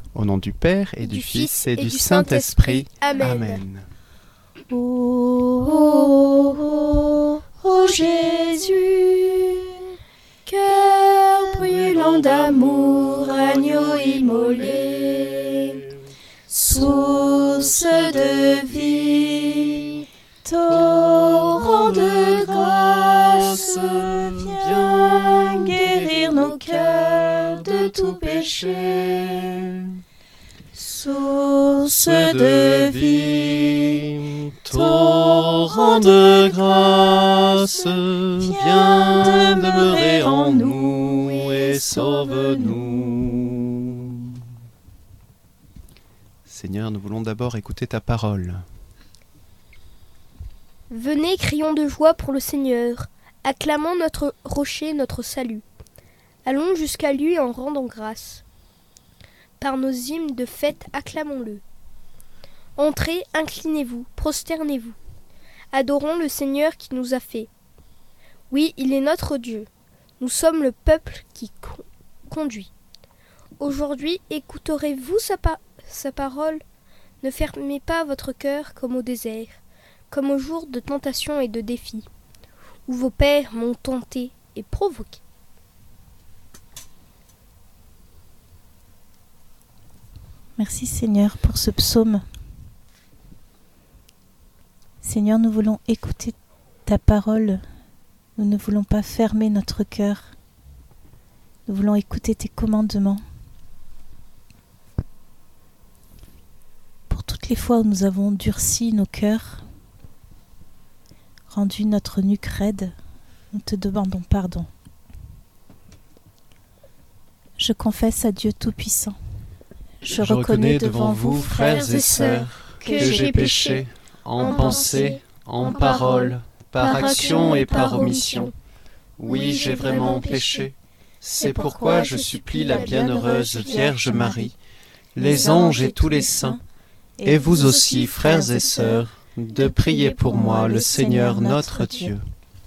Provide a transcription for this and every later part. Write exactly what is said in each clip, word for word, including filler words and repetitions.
Au nom du Père et du, du Fils et, et du Saint-Esprit. Amen. Amen. Ô oh, oh, oh, oh, Jésus, cœur brûlant d'amour, agneau immolé, source de vie, torrent de grâce, viens guérir nos cœurs de tout péché. Source de vie, torrent de grâce, viens demeurer en nous et sauve-nous. Seigneur, nous voulons d'abord écouter ta parole. Venez, crions de joie pour le Seigneur, acclamons notre rocher, notre salut. Allons jusqu'à lui en rendant grâce. Par nos hymnes de fête, acclamons-le. Entrez, inclinez-vous, prosternez-vous. Adorons le Seigneur qui nous a fait. Oui, il est notre Dieu. Nous sommes le peuple qui con- conduit. Aujourd'hui, écouterez-vous sa, pa- sa parole? Ne fermez pas votre cœur comme au désert, comme au jour de tentation et de défi, où vos pères m'ont tenté et provoqué. Merci Seigneur pour ce psaume. Seigneur, nous voulons écouter ta parole. Nous ne voulons pas fermer notre cœur. Nous voulons écouter tes commandements. Pour toutes les fois où nous avons durci nos cœurs, rendu notre nuque raide, nous te demandons pardon. Je confesse à Dieu Tout-Puissant. Je, Je reconnais devant vous, frères et sœurs, que, que j'ai péché en pensée, en parole, par action et par omission. Oui, j'ai vraiment péché. C'est pourquoi je supplie la bienheureuse Vierge Marie, les anges et tous les saints, et vous aussi, frères et sœurs, de prier pour moi le Seigneur notre Dieu.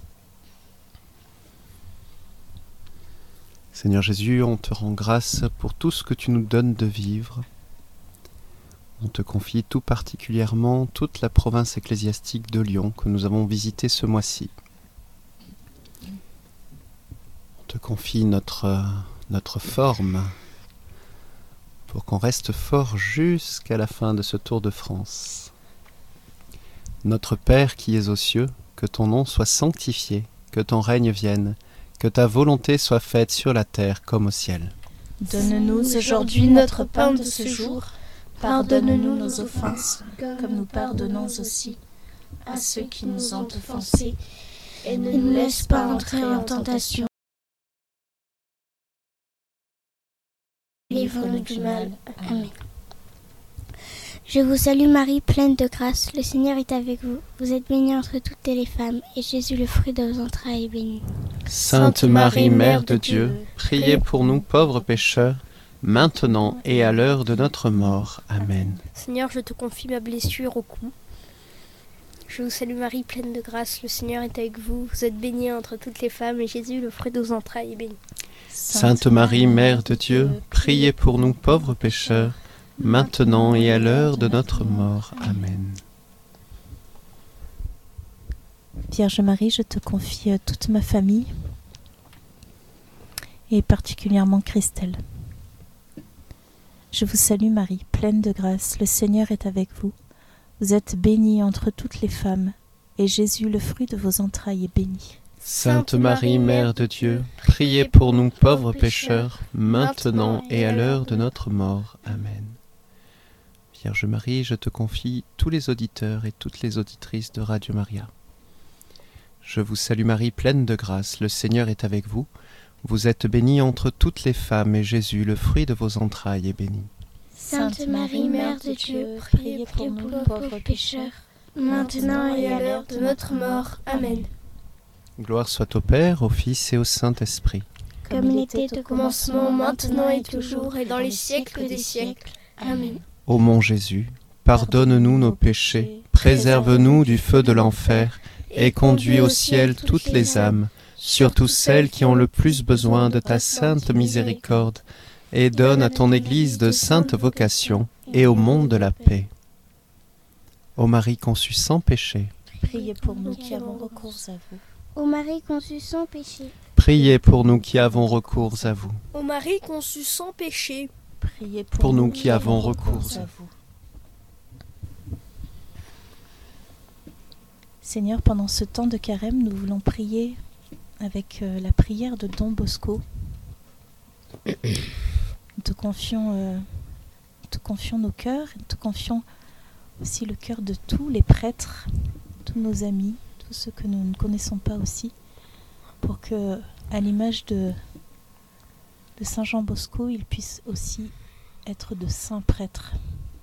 Seigneur Jésus, on te rend grâce pour tout ce que tu nous donnes de vivre. On te confie tout particulièrement toute la province ecclésiastique de Lyon que nous avons visitée ce mois-ci. On te confie notre, notre forme pour qu'on reste fort jusqu'à la fin de ce Tour de France. Notre Père qui es aux cieux, que ton nom soit sanctifié, que ton règne vienne, que ta volonté soit faite sur la terre comme au ciel. Donne-nous aujourd'hui notre pain de ce jour. Pardonne-nous nos offenses, comme nous pardonnons aussi à ceux qui nous ont offensés. Et ne nous laisse pas entrer en tentation. Livre-nous du mal. Amen. Je vous salue Marie, pleine de grâce, le Seigneur est avec vous. Vous êtes bénie entre toutes les femmes, et Jésus, le fruit de vos entrailles, est béni. Sainte Marie, Mère de Dieu, priez pour nous pauvres pécheurs, maintenant et à l'heure de notre mort. Amen. Seigneur, je te confie ma blessure au cou. Je vous salue Marie, pleine de grâce, le Seigneur est avec vous. Vous êtes bénie entre toutes les femmes, et Jésus, le fruit de vos entrailles, est béni. Sainte Marie, Mère de Dieu, priez pour nous pauvres pécheurs, maintenant et à l'heure de notre mort. Amen. Vierge Marie, je te confie toute ma famille, et particulièrement Christelle. Je vous salue Marie, pleine de grâce, le Seigneur est avec vous. Vous êtes bénie entre toutes les femmes, et Jésus, le fruit de vos entrailles, est béni. Sainte Marie, Mère de Dieu, priez pour nous pauvres pécheurs, maintenant et à l'heure de notre mort. Amen. Vierge Marie, je te confie tous les auditeurs et toutes les auditrices de Radio Maria. Je vous salue Marie, pleine de grâce, le Seigneur est avec vous. Vous êtes bénie entre toutes les femmes, et Jésus, le fruit de vos entrailles, est béni. Sainte Marie, Mère de Dieu, priez pour nous pauvres pécheurs, maintenant et à l'heure de notre mort. Amen. Gloire soit au Père, au Fils et au Saint-Esprit. Comme il était au commencement, maintenant et toujours, et dans les siècles des siècles. Amen. Ô mon Jésus, pardonne-nous nos péchés, préserve-nous du feu de l'enfer, et conduis au ciel toutes les âmes, surtout celles qui ont le plus besoin de ta sainte miséricorde. et donne à ton Église de saintes vocations et au monde de la paix. Ô Marie conçue sans péché, Priez pour nous qui avons recours à vous. Ô Marie conçue sans péché, priez pour nous qui avons recours à vous. Ô Marie conçue sans péché, Priez pour, Pour nous qui avons recours à vous. Seigneur, pendant ce temps de carême, nous voulons prier avec euh, la prière de Don Bosco. Nous te confions, euh, nous te confions nos cœurs, nous te confions aussi le cœur de tous les prêtres, tous nos amis, tous ceux que nous ne connaissons pas aussi, pour que, à l'image de, de Saint Jean Bosco, ils puissent aussi être de saints prêtres.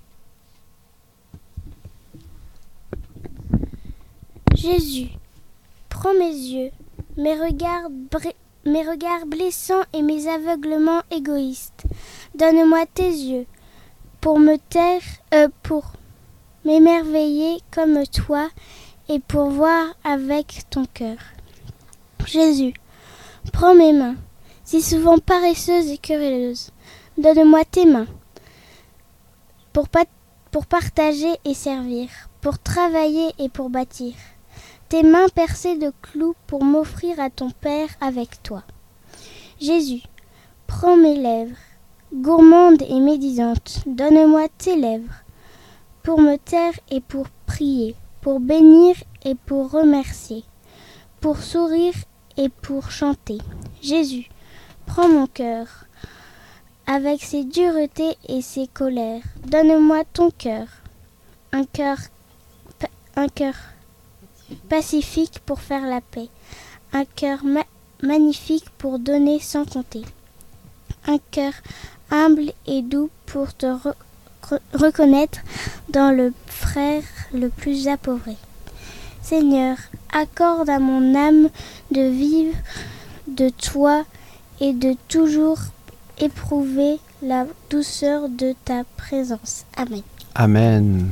Jésus, prends mes yeux, mes regards, br- mes regards blessants et mes aveuglements égoïstes. Donne-moi tes yeux pour me taire, euh, pour m'émerveiller comme toi et pour voir avec ton cœur. Jésus, prends mes mains, si souvent paresseuses et querelleuses. Donne-moi tes mains pour, pa- pour partager et servir, pour travailler et pour bâtir. Tes mains percées de clous pour m'offrir à ton Père avec toi. Jésus, prends mes lèvres, gourmandes et médisantes, donne-moi tes lèvres, pour me taire et pour prier, pour bénir et pour remercier, pour sourire et pour chanter. Jésus, prends mon cœur, avec ses duretés et ses colères, donne-moi ton cœur, un cœur, un cœur pacifique pour faire la paix, un cœur ma- magnifique pour donner sans compter, un cœur humble et doux pour te re- re- reconnaître dans le frère le plus appauvri. Seigneur, accorde à mon âme de vivre de toi et de toujours éprouver la douceur de ta présence. Amen. Amen.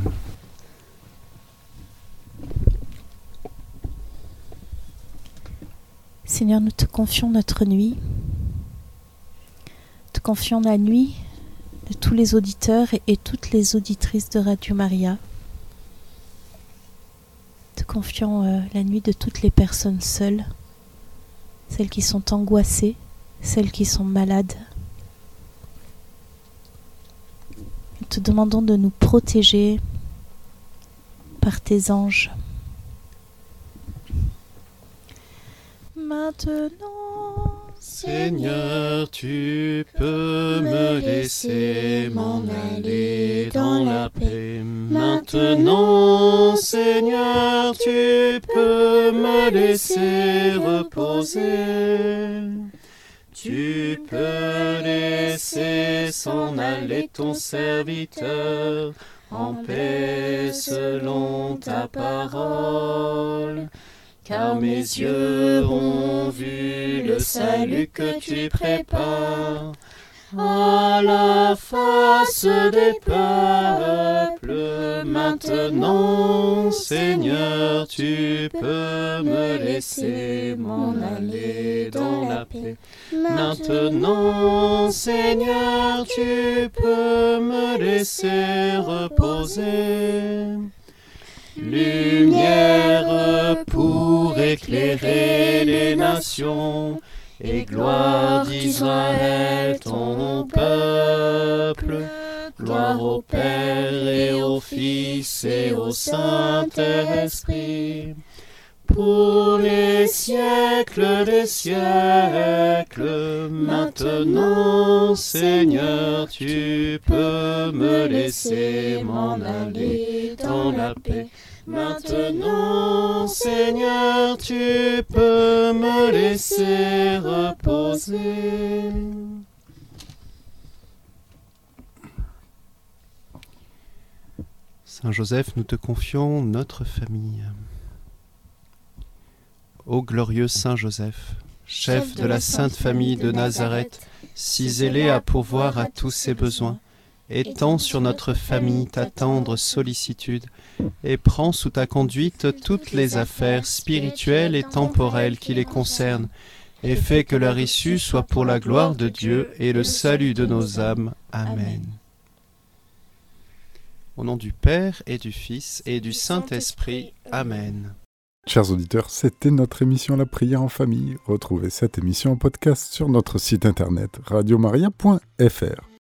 Seigneur, nous te confions notre nuit, te confions la nuit de tous les auditeurs et, et toutes les auditrices de Radio Maria. Te confions euh, la nuit de toutes les personnes seules, celles qui sont angoissées, celles qui sont malades. Nous te demandons de nous protéger par tes anges. Maintenant, Seigneur, tu peux me laisser m'en aller dans la paix. Maintenant, Seigneur, tu peux me laisser reposer. Tu peux laisser s'en aller ton serviteur en paix selon ta parole. Car mes yeux ont vu le salut que tu prépares à la face des peuples. Maintenant, Seigneur, tu peux me laisser m'en aller dans la paix. Maintenant, Seigneur, tu peux me laisser reposer. Lumière pour éclairer les nations, et gloire d'Israël ton peuple. Gloire au Père et au Fils et au Saint-Esprit, pour les siècles des siècles. Maintenant, Seigneur, tu peux me laisser m'en aller dans la paix. Maintenant, Seigneur, tu peux me laisser reposer. Saint Joseph, nous te confions notre famille. Ô glorieux Saint Joseph, chef de la sainte famille de Nazareth, si zélé à pourvoir à tous ses besoins, étends sur notre famille ta tendre sollicitude et prends sous ta conduite toutes les affaires spirituelles et temporelles qui les concernent, et fais que leur issue soit pour la gloire de Dieu et le salut de nos âmes. Amen. Au nom du Père et du Fils et du Saint-Esprit. Amen. Chers auditeurs, c'était notre émission La prière en famille. Retrouvez cette émission en podcast sur notre site internet radio maria point f r.